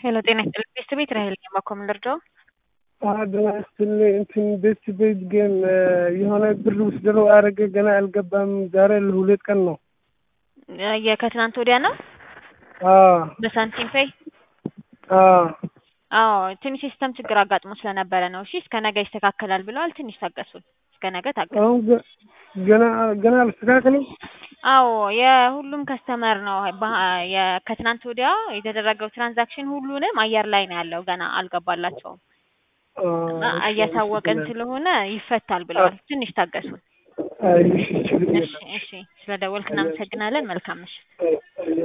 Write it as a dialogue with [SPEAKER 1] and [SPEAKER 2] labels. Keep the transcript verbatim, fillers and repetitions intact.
[SPEAKER 1] ሄሎ ጤና ይስጥልኝ ቤስት ቤት ራሄል ነኝ ባኮም ልርዳው
[SPEAKER 2] አደና ስትል እንትን ቤስት ቤት ግን የሆነ ብር ወስደው አረገ ገና አልገባም ዛሬ ለሁለት ቀን ነው
[SPEAKER 1] የከትናንት ወዲያ ነው
[SPEAKER 2] አዎ
[SPEAKER 1] በሳንቲም ፔይ
[SPEAKER 2] አዎ
[SPEAKER 1] አዎ ትንሽ ሲስተም ችግር አጋጥሞ ስለነበረ ነው እሺ እስከ ነገ ይስተካከላል ብለዋል ትንሽ ታገሱን እስከ ነገ ታገሱ
[SPEAKER 2] ገና ገና አልስተካከለም
[SPEAKER 1] አዎ የሁሉም ከስተመር ነው የከትናንት ወዲያ የተደረገው ትራንዛክሽን ሁሉንም አየር ላይ ነው ያለው ገና አልገባላቸውም አያሳወቀን ስለሆነ ይፈታል ብለዋል ትንሽ ታገሱን
[SPEAKER 2] እሺ
[SPEAKER 1] እሺ ስለደወልክ እናመሰግናለን መልካም ምሽት